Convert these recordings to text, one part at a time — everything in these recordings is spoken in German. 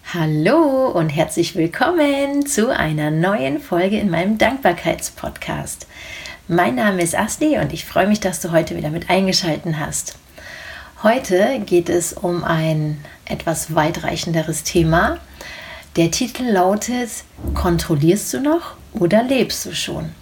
Hallo und herzlich willkommen zu einer neuen Folge in meinem Dankbarkeitspodcast. Mein Name ist Asti und ich freue mich, dass du heute wieder mit eingeschaltet hast. Heute geht es um ein etwas weitreichenderes Thema. Der Titel lautet: Kontrollierst du noch oder lebst du schon?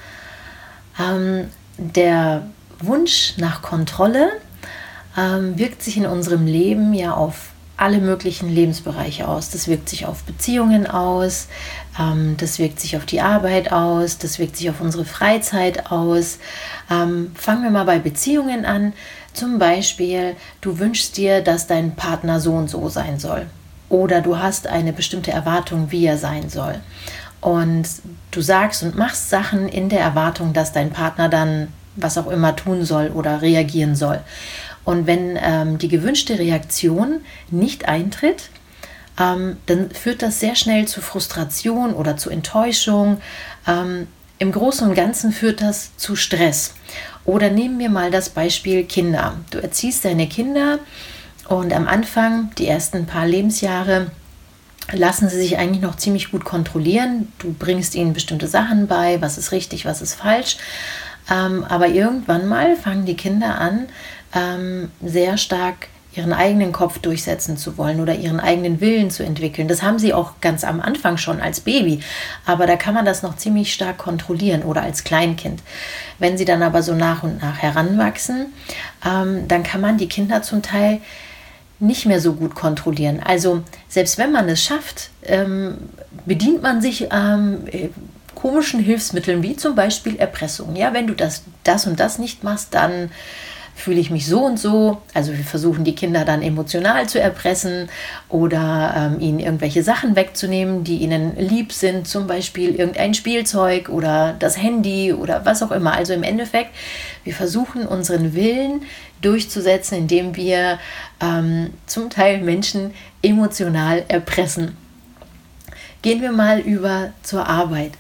Der Wunsch nach Kontrolle wirkt sich in unserem Leben ja auf alle möglichen Lebensbereiche aus. Das wirkt sich auf Beziehungen aus, das wirkt sich auf die Arbeit aus, das wirkt sich auf unsere Freizeit aus. Fangen wir mal bei Beziehungen an. Zum Beispiel, du wünschst dir, dass dein Partner so und so sein soll. Oder du hast eine bestimmte Erwartung, wie er sein soll. Und du sagst und machst Sachen in der Erwartung, dass dein Partner dann was auch immer tun soll oder reagieren soll. Und wenn die gewünschte Reaktion nicht eintritt, dann führt das sehr schnell zu Frustration oder zu Enttäuschung. Im Großen und Ganzen führt das zu Stress. Oder nehmen wir mal das Beispiel Kinder. Du erziehst deine Kinder und am Anfang, die ersten paar Lebensjahre, lassen sie sich eigentlich noch ziemlich gut kontrollieren. Du bringst ihnen bestimmte Sachen bei, was ist richtig, was ist falsch. Aber irgendwann mal fangen die Kinder an, sehr stark ihren eigenen Kopf durchsetzen zu wollen oder ihren eigenen Willen zu entwickeln. Das haben sie auch ganz am Anfang schon als Baby, aber da kann man das noch ziemlich stark kontrollieren oder als Kleinkind. Wenn sie dann aber so nach und nach heranwachsen, dann kann man die Kinder zum Teil nicht mehr so gut kontrollieren. Also selbst wenn man es schafft, bedient man sich komischen Hilfsmitteln wie zum Beispiel Erpressung. Ja, wenn du das und das nicht machst, dann fühle ich mich so und so. Also wir versuchen die Kinder dann emotional zu erpressen oder ihnen irgendwelche Sachen wegzunehmen, die ihnen lieb sind, zum Beispiel irgendein Spielzeug oder das Handy oder was auch immer. Also im Endeffekt, wir versuchen unseren Willen durchzusetzen, indem wir zum Teil Menschen emotional erpressen. Gehen wir mal über zur Arbeit.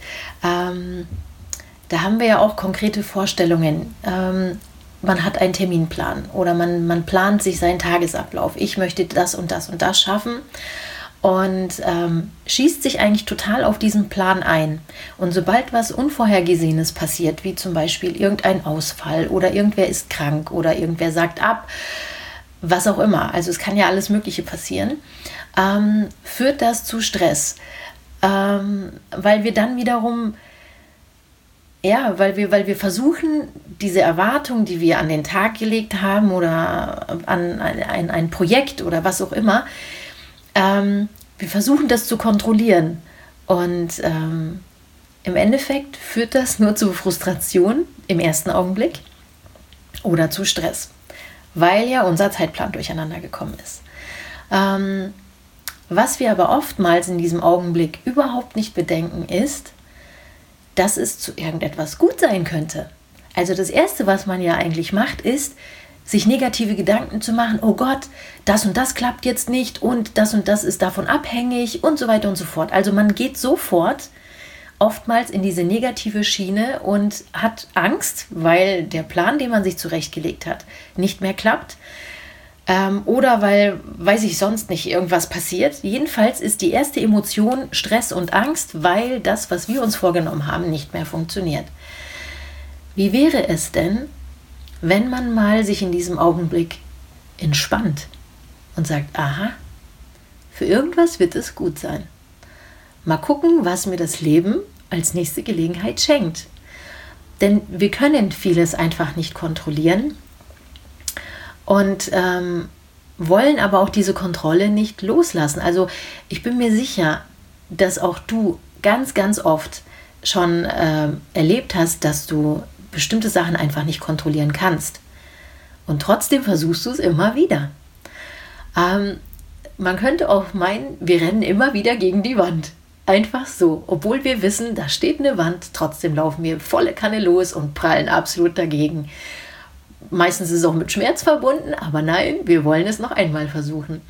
Da haben wir ja auch konkrete Vorstellungen. Man hat einen Terminplan oder man plant sich seinen Tagesablauf. Ich möchte das und das und das schaffen und schießt sich eigentlich total auf diesen Plan ein. Und sobald was Unvorhergesehenes passiert, wie zum Beispiel irgendein Ausfall oder irgendwer ist krank oder irgendwer sagt ab, was auch immer, also es kann ja alles Mögliche passieren, führt das zu Stress, weil wir dann wiederum weil wir versuchen, diese Erwartung, die wir an den Tag gelegt haben oder an ein Projekt oder was auch immer, wir versuchen das zu kontrollieren. Und im Endeffekt führt das nur zu Frustration im ersten Augenblick oder zu Stress, weil ja unser Zeitplan durcheinander gekommen ist. Was wir aber oftmals in diesem Augenblick überhaupt nicht bedenken ist, dass es zu irgendetwas gut sein könnte. Also das Erste, was man ja eigentlich macht, ist, sich negative Gedanken zu machen, oh Gott, das und das klappt jetzt nicht und das ist davon abhängig und so weiter und so fort. Also man geht sofort oftmals in diese negative Schiene und hat Angst, weil der Plan, den man sich zurechtgelegt hat, nicht mehr klappt. Oder weil, weiß ich sonst nicht, irgendwas passiert. Jedenfalls ist die erste Emotion Stress und Angst, weil das, was wir uns vorgenommen haben, nicht mehr funktioniert. Wie wäre es denn, wenn man mal sich in diesem Augenblick entspannt und sagt, aha, für irgendwas wird es gut sein. Mal gucken, was mir das Leben als nächste Gelegenheit schenkt. Denn wir können vieles einfach nicht kontrollieren. Und wollen aber auch diese Kontrolle nicht loslassen. Also ich bin mir sicher, dass auch du ganz, ganz oft schon erlebt hast, dass du bestimmte Sachen einfach nicht kontrollieren kannst. Und trotzdem versuchst du es immer wieder. Man könnte auch meinen, wir rennen immer wieder gegen die Wand. Einfach so. Obwohl wir wissen, da steht eine Wand, trotzdem laufen wir volle Kanne los und prallen absolut dagegen. Meistens ist es auch mit Schmerz verbunden, aber nein, wir wollen es noch einmal versuchen.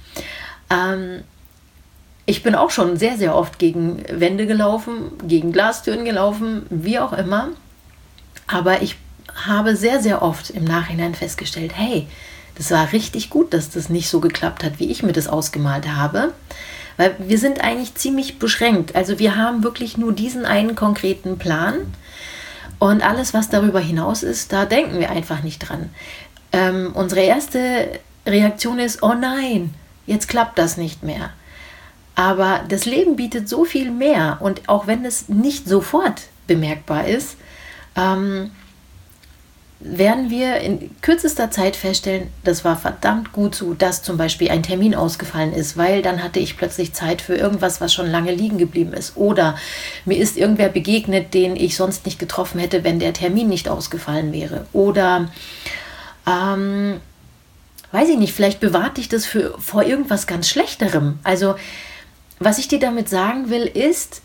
Ich bin auch schon sehr, sehr oft gegen Wände gelaufen, gegen Glastüren gelaufen, wie auch immer. Aber ich habe sehr, sehr oft im Nachhinein festgestellt, hey, das war richtig gut, dass das nicht so geklappt hat, wie ich mir das ausgemalt habe, Weil wir sind eigentlich ziemlich beschränkt. Also wir haben wirklich nur diesen einen konkreten Plan und alles, was darüber hinaus ist, da denken wir einfach nicht dran. Unsere erste Reaktion ist, oh nein, jetzt klappt das nicht mehr. Aber das Leben bietet so viel mehr und auch wenn es nicht sofort bemerkbar ist, werden wir in kürzester Zeit feststellen, das war verdammt gut so, dass zum Beispiel ein Termin ausgefallen ist, weil dann hatte ich plötzlich Zeit für irgendwas, was schon lange liegen geblieben ist. Oder mir ist irgendwer begegnet, den ich sonst nicht getroffen hätte, wenn der Termin nicht ausgefallen wäre. Oder, weiß ich nicht, vielleicht bewahrt dich das vor irgendwas ganz Schlechterem. Also, was ich dir damit sagen will, ist,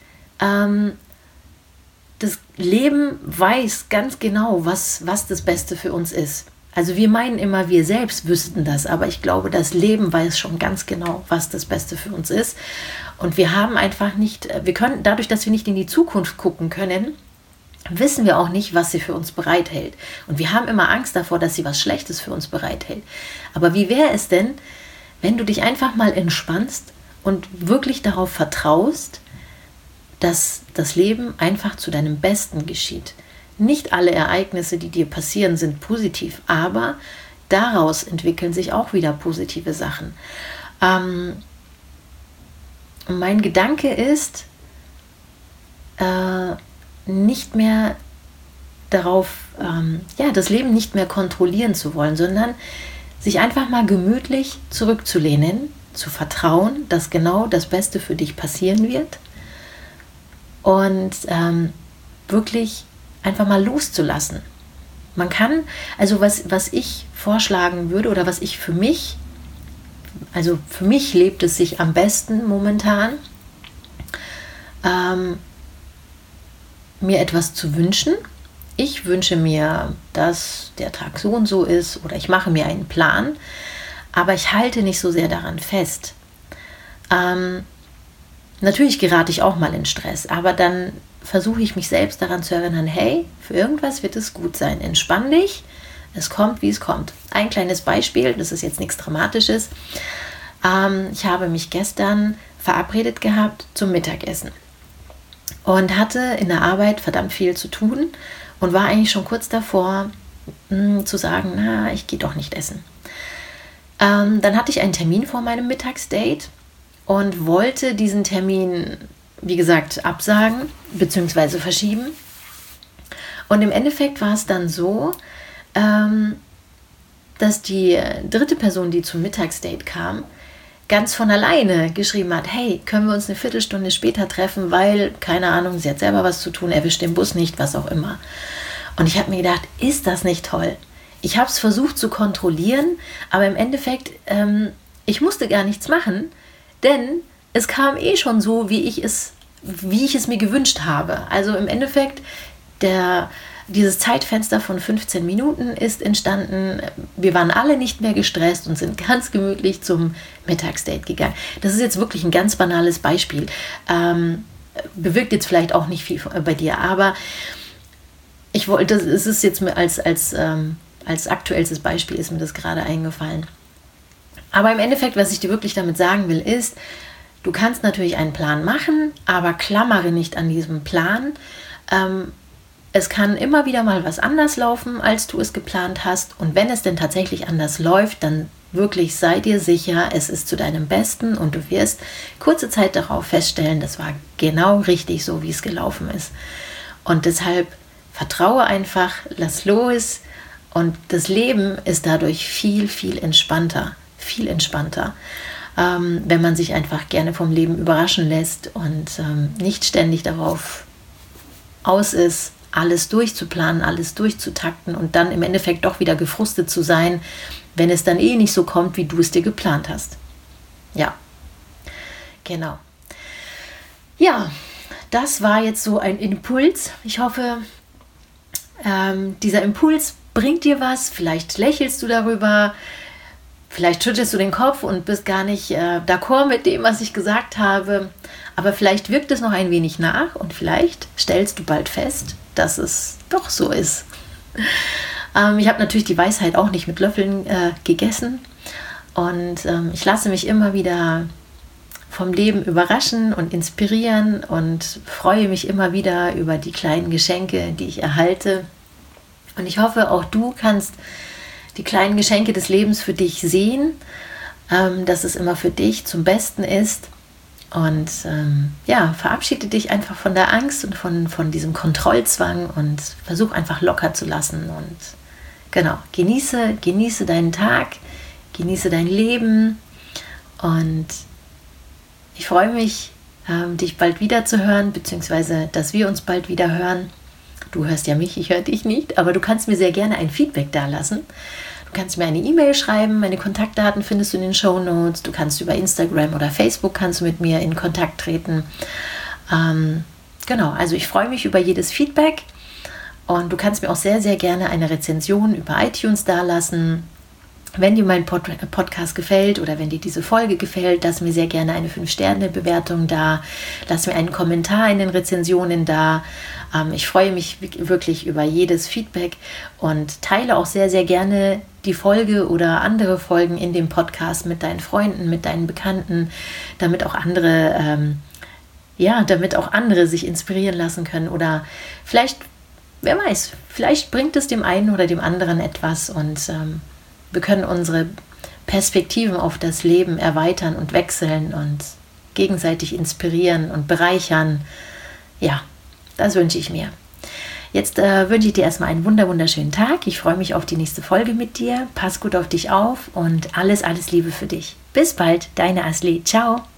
das Leben weiß ganz genau, was das Beste für uns ist. Also wir meinen immer, wir selbst wüssten das, aber ich glaube, das Leben weiß schon ganz genau, was das Beste für uns ist. Und wir haben einfach nicht, wir können, dadurch, dass wir nicht in die Zukunft gucken können, wissen wir auch nicht, was sie für uns bereithält. Und wir haben immer Angst davor, dass sie was Schlechtes für uns bereithält. Aber wie wäre es denn, wenn du dich einfach mal entspannst und wirklich darauf vertraust, dass das Leben einfach zu deinem Besten geschieht. Nicht alle Ereignisse, die dir passieren, sind positiv, aber daraus entwickeln sich auch wieder positive Sachen. Mein Gedanke ist, nicht mehr darauf, das Leben nicht mehr kontrollieren zu wollen, sondern sich einfach mal gemütlich zurückzulehnen, zu vertrauen, dass genau das Beste für dich passieren wird. Und wirklich einfach mal loszulassen. Man kann, also was ich vorschlagen würde oder was ich für mich lebt es sich am besten momentan, mir etwas zu wünschen. Ich wünsche mir, dass der Tag so und so ist oder ich mache mir einen Plan, aber ich halte nicht so sehr daran fest. Natürlich gerate ich auch mal in Stress, aber dann versuche ich mich selbst daran zu erinnern, hey, für irgendwas wird es gut sein. Entspann dich, es kommt, wie es kommt. Ein kleines Beispiel, das ist jetzt nichts Dramatisches. Ich habe mich gestern verabredet gehabt zum Mittagessen und hatte in der Arbeit verdammt viel zu tun und war eigentlich schon kurz davor zu sagen, ich gehe doch nicht essen. Dann hatte ich einen Termin vor meinem Mittagsdate und wollte diesen Termin, wie gesagt, absagen bzw. verschieben. Und im Endeffekt war es dann so, dass die dritte Person, die zum Mittagsdate kam, ganz von alleine geschrieben hat, hey, können wir uns eine Viertelstunde später treffen, weil, keine Ahnung, sie hat selber was zu tun, erwischt den Bus nicht, was auch immer. Und ich habe mir gedacht, ist das nicht toll? Ich habe es versucht zu kontrollieren, aber im Endeffekt, ich musste gar nichts machen, denn es kam schon so, wie ich es mir gewünscht habe. Also im Endeffekt, dieses Zeitfenster von 15 Minuten ist entstanden. Wir waren alle nicht mehr gestresst und sind ganz gemütlich zum Mittagsdate gegangen. Das ist jetzt wirklich ein ganz banales Beispiel. Bewirkt jetzt vielleicht auch nicht viel bei dir, aber es ist jetzt mir als aktuellstes Beispiel ist mir das gerade eingefallen. Aber im Endeffekt, was ich dir wirklich damit sagen will, ist, du kannst natürlich einen Plan machen, aber klammere nicht an diesem Plan. Es kann immer wieder mal was anders laufen, als du es geplant hast. Und wenn es denn tatsächlich anders läuft, dann wirklich sei dir sicher, es ist zu deinem Besten und du wirst kurze Zeit darauf feststellen, das war genau richtig so, wie es gelaufen ist. Und deshalb vertraue einfach, lass los und das Leben ist dadurch viel, viel entspannter. Viel entspannter, wenn man sich einfach gerne vom Leben überraschen lässt und nicht ständig darauf aus ist, alles durchzuplanen, alles durchzutakten und dann im Endeffekt doch wieder gefrustet zu sein, wenn es dann nicht so kommt, wie du es dir geplant hast. Ja, genau. Ja, das war jetzt so ein Impuls. Ich hoffe, dieser Impuls bringt dir was. Vielleicht lächelst du darüber. Vielleicht schüttelst du den Kopf und bist gar nicht d'accord mit dem, was ich gesagt habe. Aber vielleicht wirkt es noch ein wenig nach und vielleicht stellst du bald fest, dass es doch so ist. Ich habe natürlich die Weisheit auch nicht mit Löffeln gegessen. Und ich lasse mich immer wieder vom Leben überraschen und inspirieren und freue mich immer wieder über die kleinen Geschenke, die ich erhalte. Und ich hoffe, auch du kannst die kleinen Geschenke des Lebens für dich sehen, dass es immer für dich zum Besten ist. Und verabschiede dich einfach von der Angst und von diesem Kontrollzwang und versuch einfach locker zu lassen. Und genau, genieße deinen Tag, genieße dein Leben. Und ich freue mich, dich bald wieder zu hören, beziehungsweise, dass wir uns bald wieder hören. Du hörst ja mich, ich höre dich nicht, aber du kannst mir sehr gerne ein Feedback dalassen. Du kannst mir eine E-Mail schreiben, meine Kontaktdaten findest du in den Shownotes. Du kannst über Instagram oder Facebook kannst du mit mir in Kontakt treten. Also ich freue mich über jedes Feedback und du kannst mir auch sehr, sehr gerne eine Rezension über iTunes dalassen. Wenn dir mein Podcast gefällt oder wenn dir diese Folge gefällt, lass mir sehr gerne eine 5-Sterne-Bewertung da. Lass mir einen Kommentar in den Rezensionen da. Ich freue mich wirklich über jedes Feedback und teile auch sehr, sehr gerne die Folge oder andere Folgen in dem Podcast mit deinen Freunden, mit deinen Bekannten, damit auch andere sich inspirieren lassen können. Oder vielleicht, wer weiß, vielleicht bringt es dem einen oder dem anderen etwas und wir können unsere Perspektiven auf das Leben erweitern und wechseln und gegenseitig inspirieren und bereichern. Ja, das wünsche ich mir. Jetzt wünsche ich dir erstmal einen wunderschönen Tag. Ich freue mich auf die nächste Folge mit dir. Pass gut auf dich auf und alles Liebe für dich. Bis bald, deine Asli. Ciao.